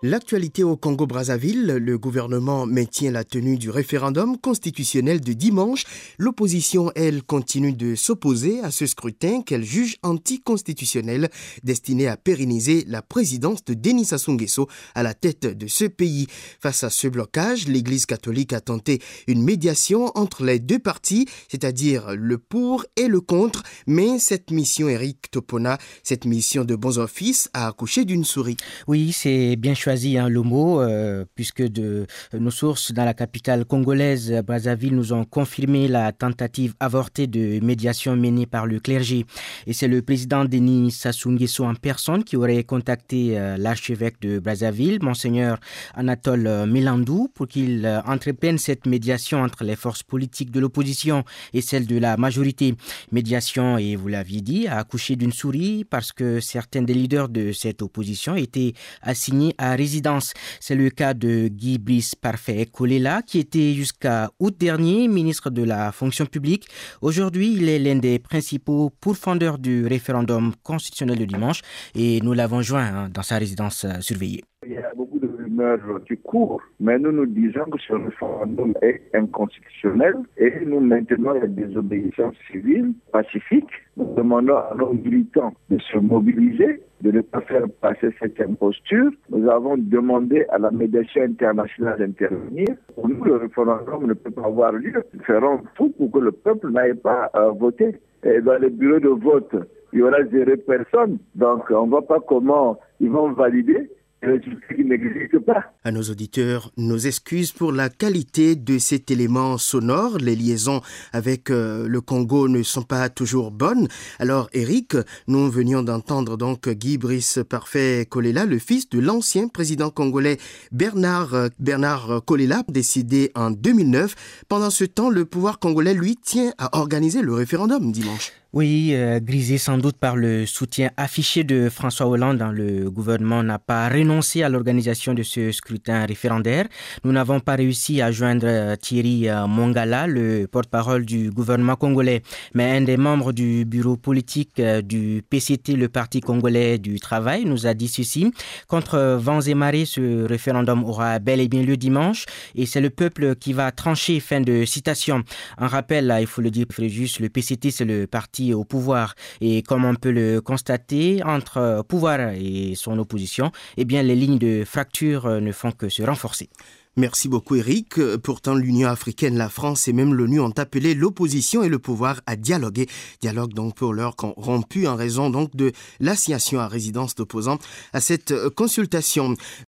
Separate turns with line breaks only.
L'actualité au Congo-Brazzaville, le gouvernement maintient la tenue du référendum constitutionnel de dimanche. L'opposition, elle, continue de s'opposer à ce scrutin qu'elle juge anticonstitutionnel, destiné à pérenniser la présidence de Denis Sassou Nguesso à la tête de ce pays. Face à ce blocage, l'Église catholique a tenté une médiation entre les deux parties, c'est-à-dire le pour et le contre, mais cette mission, Eric Topona, cette mission de bons offices a accouché d'une souris.
Oui, c'est bien choisi le mot, puisque nos sources dans la capitale congolaise, Brazzaville, nous ont confirmé la tentative avortée de médiation menée par le clergé. Et c'est le président Denis Sassou Nguesso en personne qui aurait contacté l'archevêque de Brazzaville, Monseigneur Anatole Mélandou, pour qu'il entreprenne cette médiation entre les forces politiques de l'opposition et celles de la majorité. Médiation, et vous l'aviez dit, a accouché d'une souris parce que certains des leaders de cette opposition étaient assignés à résidence. C'est le cas de Guy Brice Parfait Kolela, qui était jusqu'à août dernier ministre de la fonction publique. Aujourd'hui, il est l'un des principaux pourfendeurs du référendum constitutionnel de dimanche et nous l'avons joint dans sa résidence surveillée.
Il y a beaucoup de rumeurs qui courent, mais nous disons que ce référendum est inconstitutionnel et nous maintenons la désobéissance civile pacifique. Nous demandons à nos militants de se mobiliser, de ne pas faire passer cette imposture. Nous avons demandé à la médiation internationale d'intervenir. Pour nous, le référendum ne peut pas avoir lieu. Nous ferons tout pour que le peuple n'aille pas voter. Et dans les bureaux de vote, il y aura 0 personne. Donc, on ne voit pas comment ils vont valider. Qui n'existe pas.
À nos auditeurs, nos excuses pour la qualité de cet élément sonore. Les liaisons avec le Congo ne sont pas toujours bonnes. Alors, Eric, nous venions d'entendre donc Guy Brice Parfait Kolela, le fils de l'ancien président congolais Bernard Kolela, décédé en 2009. Pendant ce temps, le pouvoir congolais, lui, tient à organiser le référendum dimanche.
Oui, grisé sans doute par le soutien affiché de François Hollande, le gouvernement n'a pas renoncé à l'organisation de ce scrutin référendaire. Nous n'avons pas réussi à joindre Thierry Mongala, le porte-parole du gouvernement congolais, mais un des membres du bureau politique du PCT, le Parti congolais du travail, nous a dit ceci. Contre vents et marées, ce référendum aura bel et bien lieu dimanche et c'est le peuple qui va trancher. Fin de citation. Un rappel, là, il faut le dire, juste, le PCT, c'est le parti au pouvoir et comme on peut le constater entre pouvoir et son opposition, eh bien les lignes de fracture ne font que se renforcer.
Merci beaucoup Eric. Pourtant, l'Union africaine, la France et même l'ONU ont appelé l'opposition et le pouvoir à dialoguer. Dialogue donc pour l'heure rompu en raison donc de l'assignation à résidence d'opposants à cette consultation.